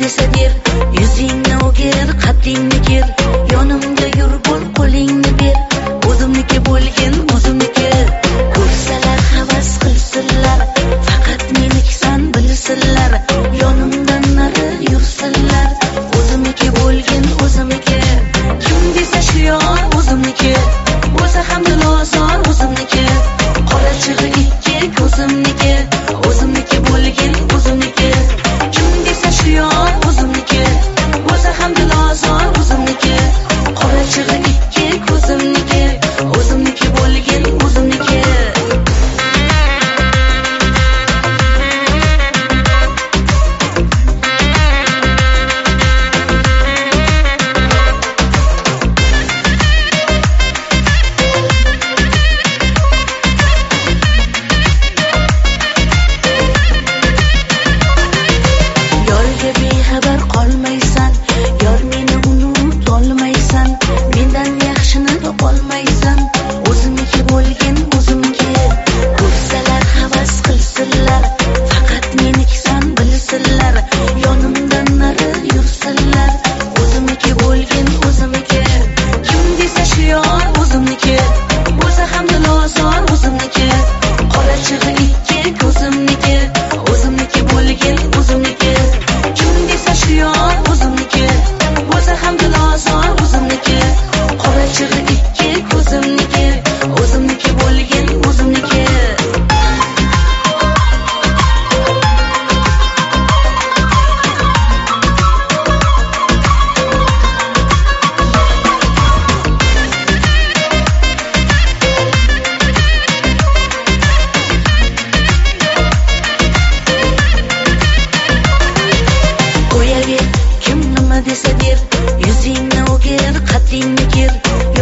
desa der, yuzingni o'gir, qaddingni ker, yonimda yur bo'l, qo'lingni ber, o'zimniki bo'lgin, o'zimniki. Ko'rsalar havas qilsinlar, faqat meniksan bilsinlar, yonimdan nari yursinlar, o'zimniki bo'lgin, o'zimniki. Kim desa shu yor o'zimniki, bo'lsa ham dilozor o'zimniki, qora chig'i ikki ko'zimniki, o'zimniki bo'lgin, o'zimniki. Kim desa shu yor o'zimniki, bo'lsa ham dilozor o'zimniki, qora chig'i ikki ko'zimniki, o'zimniki bo'lgin, o'zimniki. Yorga bexabar qolmaysan, yor meni unut olmaysan, mendan yaxshini topolmaysan, o'zimniki bo'lgin, o'zimniki. Ko'rsalar havas qilsinlar, faqat meniksan bilsinlar, yonimdan nari yursinlar, o'zimniki bo'lgin, o'zimniki. Kim desa shu yor o'zimniki, bo'lsa ham dilozor o'zimniki, qora chig'i ikki ko'zimniki, o'zimniki bo'lgin, o'zimniki. Kim desa shu yor o'zimniki, bo'lsa ham dilozor o'zimniki, qora chig'i ikki ko'zimniki, o'zimniki bo'lgin, o'zimniki. Qo'yaver, kim nima desa der, yuzingni o'gir, qaddingni ker,